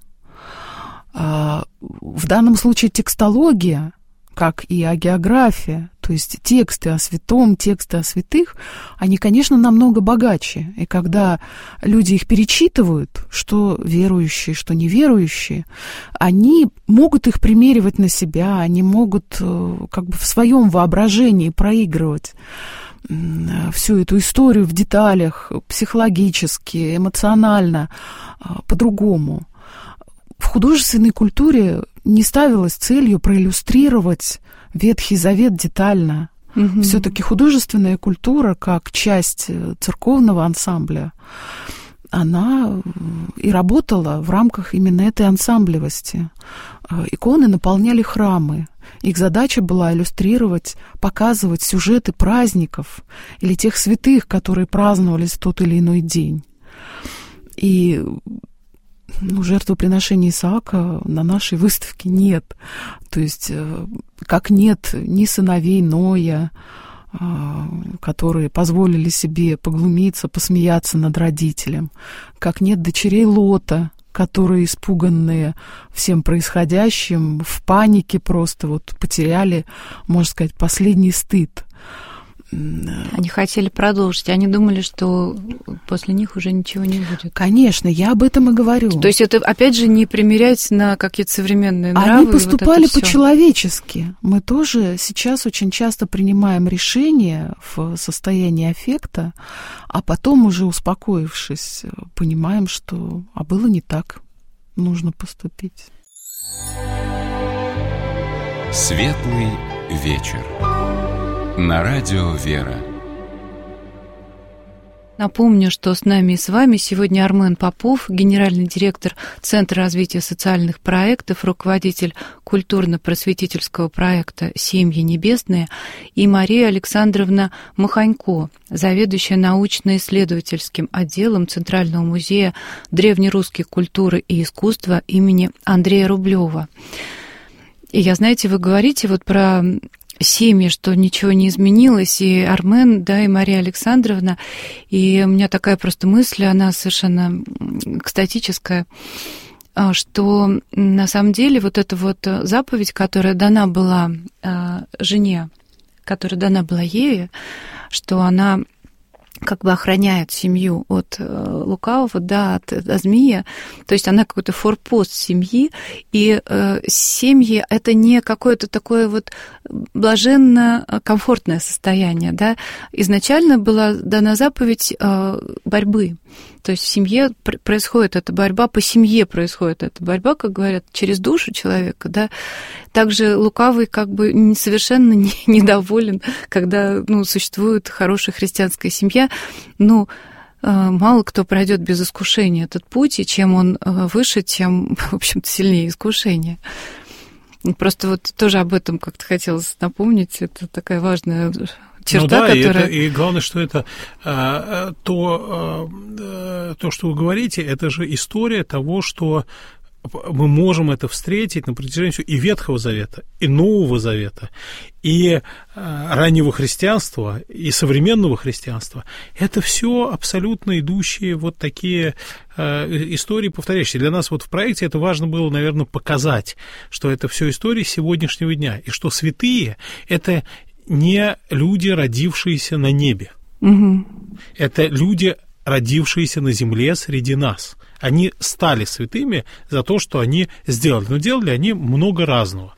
В данном случае текстология, как и агеография, то есть тексты о святом, тексты о святых, они, конечно, намного богаче. И когда люди их перечитывают, что верующие, что неверующие, они могут их примеривать на себя, они могут как бы в своем воображении проигрывать всю эту историю в деталях, психологически, эмоционально, по-другому. В художественной культуре не ставилось целью проиллюстрировать Ветхий Завет детально. Угу. Все-таки художественная культура, как часть церковного ансамбля, она и работала в рамках именно этой ансамблевости. Иконы наполняли храмы. Их задача была иллюстрировать, показывать сюжеты праздников или тех святых, которые праздновались в тот или иной день. И жертвоприношения Исаака на нашей выставке нет. То есть, как нет ни сыновей Ноя, которые позволили себе поглумиться, посмеяться над родителем, как нет дочерей Лота, которые, испуганные всем происходящим, в панике просто вот потеряли, можно сказать, последний стыд. Они хотели продолжить, они думали, что после них уже ничего не будет. Конечно, я об этом и говорю. То есть это, опять же, не примерять на какие-то современные нравы. Они поступали вот по-человечески. Мы тоже сейчас очень часто принимаем решения в состоянии аффекта, а потом, уже успокоившись, понимаем, что было не так, нужно поступить. Светлый вечер. На радио «Вера». Напомню, что с нами и с вами сегодня Армен Попов, генеральный директор Центра развития социальных проектов, руководитель культурно-просветительского проекта «Семьи небесные», и Мария Александровна Маханько, заведующая научно-исследовательским отделом Центрального музея древнерусской культуры и искусства имени Андрея Рублева. И я, знаете, вы говорите вот про семьи, что ничего не изменилось, и Армен, да, и Мария Александровна, и у меня такая просто мысль, она совершенно экстатическая, что на самом деле вот эта вот заповедь, которая дана была жене, которая дана была Еве, что она как бы охраняет семью от лукавого, да, от змея, то есть она какой-то форпост семьи, и семьи — это не какое-то такое вот блаженно-комфортное состояние, да. Изначально была дана заповедь борьбы, то есть в семье происходит эта борьба, по семье происходит эта борьба, как говорят, через душу человека, да. Также лукавый как бы совершенно недоволен, когда, существует хорошая христианская семья, мало кто пройдет без искушения этот путь, и чем он выше, тем, в общем-то, сильнее искушение. Просто вот тоже об этом как-то хотелось напомнить, это такая важная черта, которая... и главное, что это то, что вы говорите, это же история того, что мы можем это встретить на протяжении и Ветхого Завета, и Нового Завета, и раннего христианства, и современного христианства. Это все абсолютно идущие вот такие истории повторяющиеся. Для нас вот в проекте это важно было, наверное, показать, что это все истории сегодняшнего дня, и что святые — это не люди, родившиеся на небе. Угу. Это люди, родившиеся на земле среди нас. Они стали святыми за то, что они сделали. Но делали они много разного.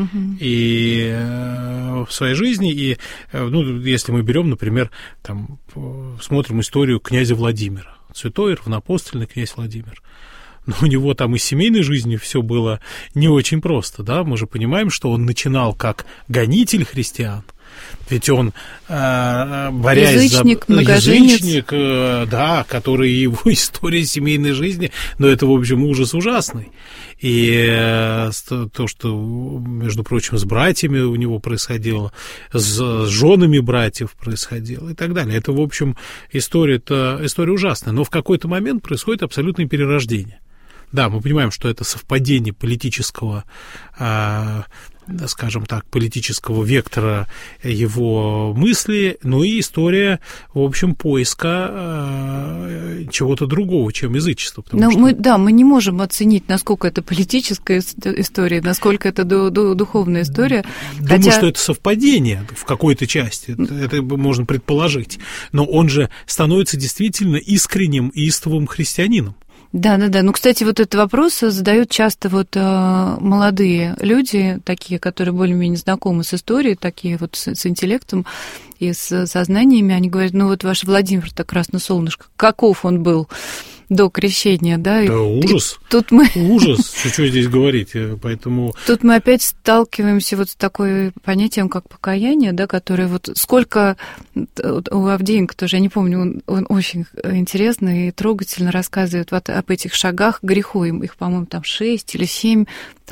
И в своей жизни, и, если мы берем, например, смотрим историю князя Владимира, святой равноапостольный князь Владимир. Но у него там и с семейной жизнью все было не очень просто, да, мы же понимаем, что он начинал как гонитель христиан, ведь он, борясь язычник, язычник, да, который его история семейной жизни, но это, в общем, ужас ужасный. И то, что, между прочим, с братьями у него происходило, с женами братьев происходило и так далее. Это, в общем, история ужасная. Но в какой-то момент происходит абсолютное перерождение. Да, мы понимаем, что это совпадение политического, скажем так, политического вектора его мысли, но и история, в общем, поиска чего-то другого, чем язычество. Мы не можем оценить, насколько это политическая история, насколько это духовная история. Думаю, что это совпадение в какой-то части, это можно предположить, но он же становится действительно искренним и истовым христианином. Да. Кстати, вот этот вопрос задают часто молодые люди, такие, которые более-менее знакомы с историей, такие вот с интеллектом и с сознаниями. Они говорят, ваш Владимир-то красное солнышко, каков он был до крещения, да? Да, ужас. Ужас, что здесь говорить, поэтому... Тут мы опять сталкиваемся с такой понятием, как покаяние, да, которое сколько у Авдеенко тоже, я не помню, он очень интересно и трогательно рассказывает об этих шагах к греху, их, по-моему, 6 или 7,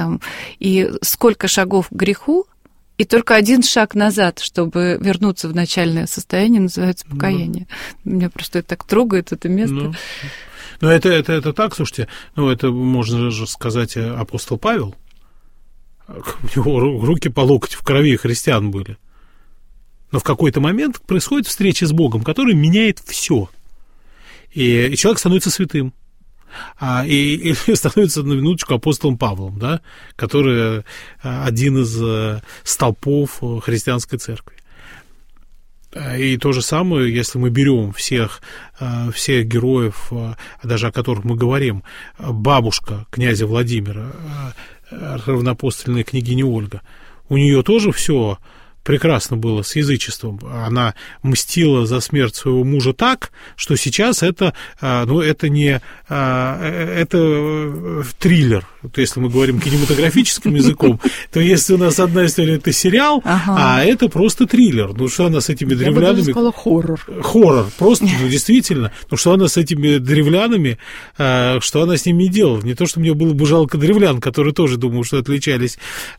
и сколько шагов к греху, и только один шаг назад, чтобы вернуться в начальное состояние, называется покаяние. Меня просто так трогает это место. Но это так, слушайте, это можно же сказать апостол Павел. У него руки по локоть в крови христиан были. Но в какой-то момент происходит встреча с Богом, который меняет все. И человек становится святым. И становится на минуточку апостолом Павлом, да, который один из столпов христианской церкви. И то же самое, если мы берем всех героев, даже о которых мы говорим, бабушка князя Владимира, равноапостольная княгиня Ольга, у нее тоже все прекрасно было с язычеством. Она мстила за смерть своего мужа так, что сейчас это не это триллер. То если мы говорим кинематографическим языком, то если у нас одна история это сериал, а это просто триллер. Ну что она с этими древлянами? Я бы даже сказала хоррор. Хоррор, просто, действительно. Ну что она с этими древлянами, что она с ними делала? Не то, что мне было бы жалко древлян, которые тоже, думаю, что отличались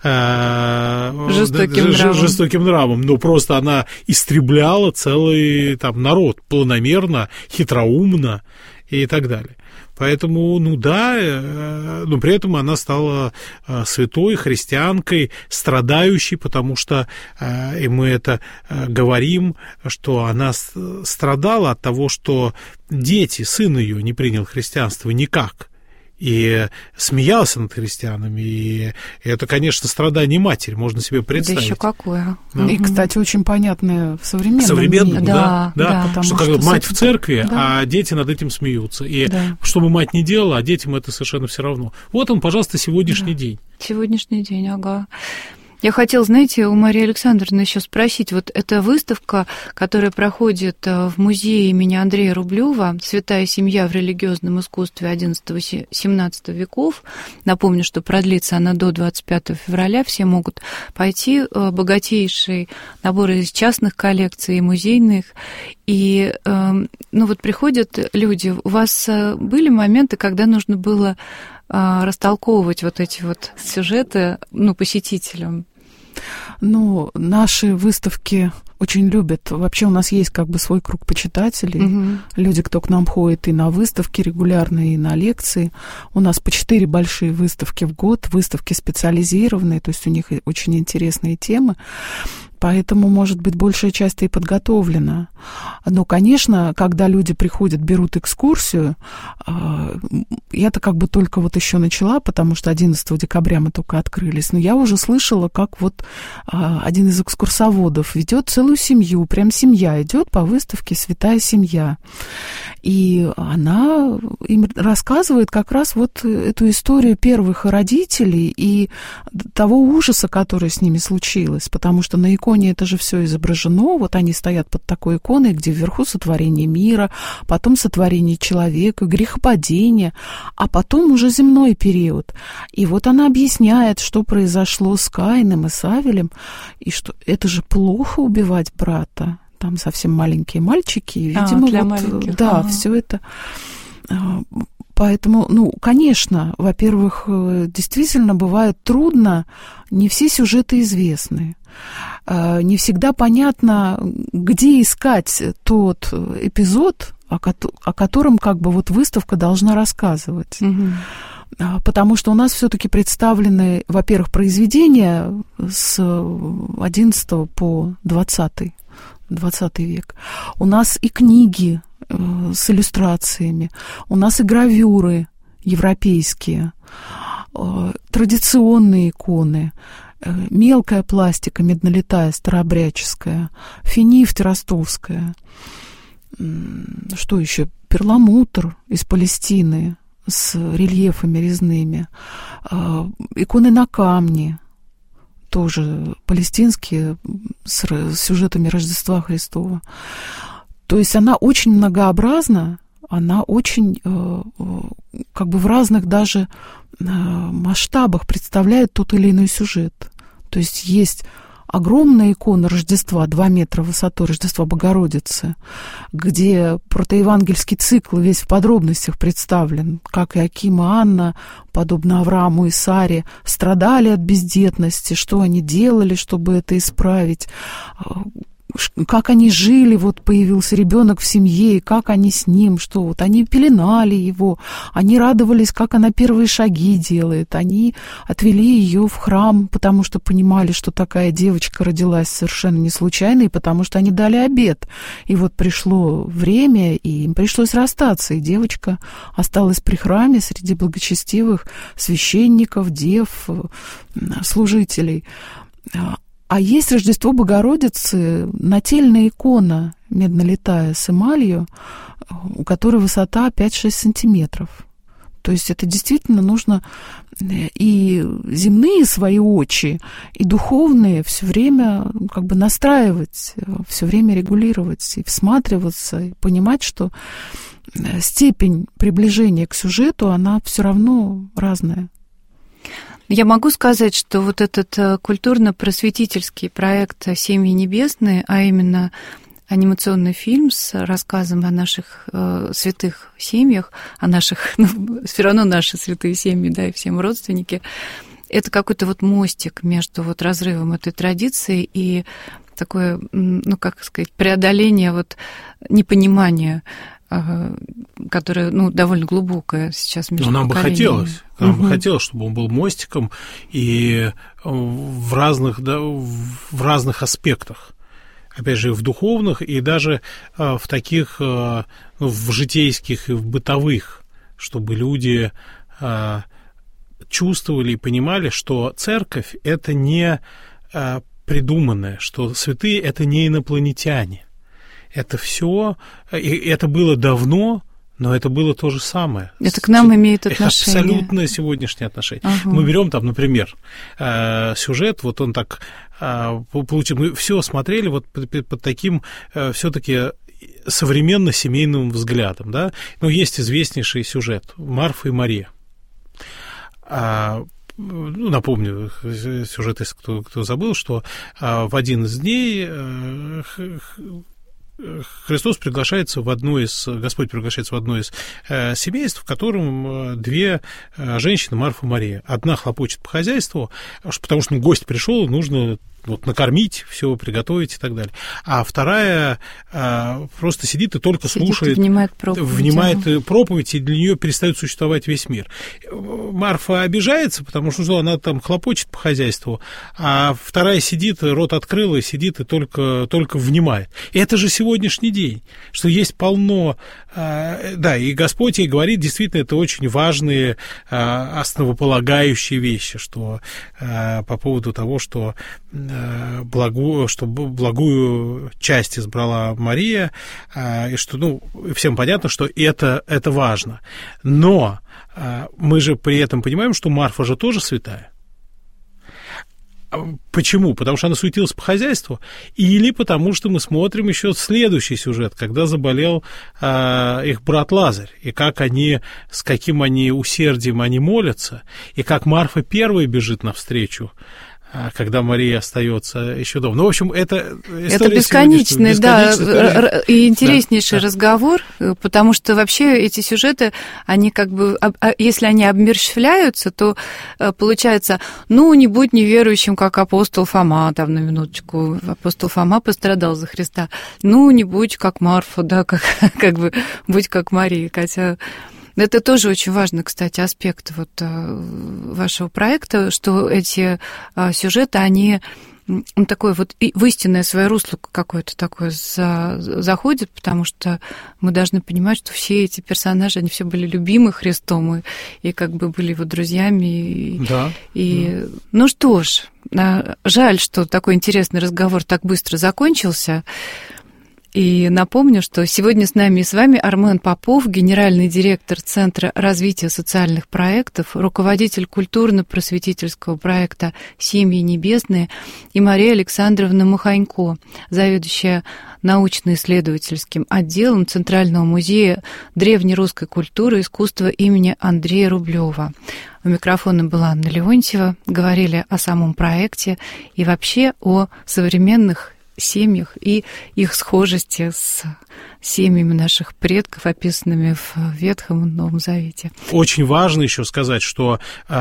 жестоким нравом, но просто она истребляла целый народ планомерно, хитроумно и так далее. Поэтому, но при этом она стала святой, христианкой, страдающей, потому что, и мы это говорим, что она страдала от того, что сын ее не принял христианство никак. И смеялся над христианами, и это, конечно, страдание матери, можно себе представить. Да еще какое. И, кстати, очень понятное в современном мире. Да. Что когда мать в церкви, а дети над этим смеются. И что бы мать ни делала, а детям это совершенно все равно. Вот он, пожалуйста, сегодняшний день. Сегодняшний день, ага. Я хотела, знаете, у Марии Александровны еще спросить, вот эта выставка, которая проходит в музее имени Андрея Рублева «Святая семья в религиозном искусстве XI-XVII веков», напомню, что продлится она до 25 февраля, все могут пойти, богатейший набор из частных коллекций и музейных, и приходят люди. У вас были моменты, когда нужно было растолковывать вот эти вот сюжеты посетителям? Наши выставки очень любят. Вообще у нас есть свой круг почитателей. Люди, кто к нам ходит и на выставки регулярные, и на лекции. У нас по 4 большие выставки в год, выставки специализированные, то есть у них очень интересные темы. Поэтому, может быть, большая часть и подготовлена. Но, конечно, когда люди приходят, берут экскурсию, я-то только еще начала, потому что 11 декабря мы только открылись, но я уже слышала, как один из экскурсоводов ведет целую семью, прям семья идет по выставке «Святая семья». И она им рассказывает как раз эту историю первых родителей и того ужаса, который с ними случилось, потому что на иконе это же все изображено, они стоят под такой иконой, где вверху сотворение мира, потом сотворение человека, грехопадение, а потом уже земной период. И она объясняет, что произошло с Каином и с Авелем, и что это же плохо убивать брата. Там совсем маленькие мальчики, и, видимо, для маленьких. Да, все это. Поэтому, конечно, во-первых, действительно бывает трудно, не все сюжеты известны. Не всегда понятно, где искать тот эпизод, о котором выставка должна рассказывать. Потому что у нас все-таки представлены, во-первых, произведения с 11 по 20 век. У нас и книги с иллюстрациями, у нас и гравюры европейские, традиционные иконы, мелкая пластика, меднолитая, старообрядческая, финифть ростовская, что еще? Перламутр из Палестины с рельефами резными, иконы на камне, тоже палестинские, с сюжетами Рождества Христова. То есть она очень многообразна, она очень в разных даже масштабах представляет тот или иной сюжет. То есть есть огромная икона Рождества, 2 метра высотой, Рождества Богородицы, где протоевангельский цикл весь в подробностях представлен, как Иоаким и Анна, подобно Аврааму и Саре, страдали от бездетности, что они делали, чтобы это исправить. как они жили, вот появился ребенок в семье, как они с ним, что вот они пеленали его, они радовались, как она первые шаги делает, они отвели ее в храм, потому что понимали, что такая девочка родилась совершенно не случайно, и потому что они дали обет. И вот пришло время, и им пришлось расстаться, и девочка осталась при храме среди благочестивых священников, дев, служителей. А есть Рождество Богородицы, нательная икона меднолитая с эмалью, у которой высота 5-6 сантиметров. То есть это действительно нужно и земные свои очи, и духовные все время как бы настраивать, все время регулировать, и всматриваться, и понимать, что степень приближения к сюжету, она все равно разная. Я могу сказать, что вот этот культурно-просветительский проект «Семьи небесные», а именно анимационный фильм с рассказом о наших святых семьях, о наших, все равно наши святые семьи, да, и всем родственники, это какой-то вот мостик между вот разрывом этой традиции и такое, как сказать, преодоление вот непонимания, которая, довольно глубокая сейчас между поколениями. Нам бы хотелось, чтобы он был мостиком и в разных аспектах. Опять же, в духовных и даже в таких, в житейских и в бытовых, чтобы люди чувствовали и понимали, что церковь – это не придуманное, что святые – это не инопланетяне. Это все, и это было давно, но это было то же самое. Это к нам имеет отношение. Абсолютно сегодняшнее отношение. Мы берем там, например, сюжет, вот он так получил. Мы все смотрели вот под таким все-таки современно-семейным взглядом, да. Но есть известнейший сюжет Марфа и Мария. Напомню сюжет, если кто забыл, что в один из дней Господь приглашается в одно из семейств, в котором две женщины, Марфа и Мария. Одна хлопочет по хозяйству, потому что гость пришел, нужно накормить, все приготовить и так далее. А вторая просто сидит и только слушает, внимает проповедь, и для нее перестает существовать весь мир. Марфа обижается, потому что она там хлопочет по хозяйству, а вторая сидит, рот открыла, и сидит и только внимает. И это же сегодняшний день, что есть полно... и Господь ей говорит, действительно, это очень важные, основополагающие вещи, что по поводу того, что благую часть избрала Мария, и что, всем понятно, что это важно. Но мы же при этом понимаем, что Марфа же тоже святая. Почему? Потому что она суетилась по хозяйству? Или потому что мы смотрим еще следующий сюжет, когда заболел их брат Лазарь, и с каким они усердием они молятся, и как Марфа первой бежит навстречу, когда Мария остается еще дома. В общем, это бесконечный, и интереснейший разговор, потому что вообще эти сюжеты, они если они обмерщвляются, то получается, не будь неверующим, как апостол Фома, там, на минуточку, апостол Фома пострадал за Христа, не будь как Марфа, да, будь как Мария, хотя... Это тоже очень важный, кстати, аспект вашего проекта, что эти сюжеты, они такое в истинное свое русло какое-то такое заходят, потому что мы должны понимать, что все эти персонажи, они все были любимы Христом и были его друзьями. Ну что ж, жаль, что такой интересный разговор так быстро закончился. И напомню, что сегодня с нами и с вами Армен Попов, генеральный директор Центра развития социальных проектов, руководитель культурно-просветительского проекта «Семьи небесные», и Мария Александровна Маханько, заведующая научно-исследовательским отделом Центрального музея древнерусской культуры и искусства имени Андрея Рублева. У микрофона была Анна Леонтьева. Говорили о самом проекте и вообще о современных семьях и их схожести с семьями наших предков, описанными в Ветхом и Новом Завете. Очень важно еще сказать, что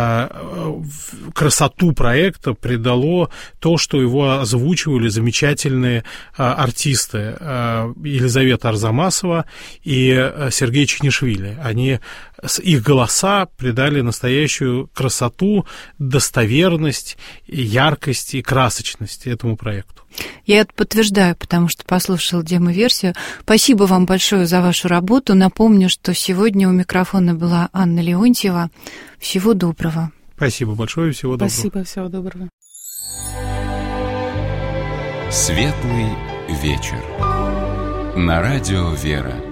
красоту проекта придало то, что его озвучивали замечательные артисты Елизавета Арзамасова и Сергей Чинишвили. Их голоса придали настоящую красоту, достоверность, яркость и красочность этому проекту. Я это подтверждаю, потому что послушала демо-версию. Спасибо вам большое за вашу работу. Напомню, что сегодня у микрофона была Анна Леонтьева. Всего доброго. Спасибо большое, всего доброго. Спасибо, всего доброго. Светлый вечер. На радио «Вера».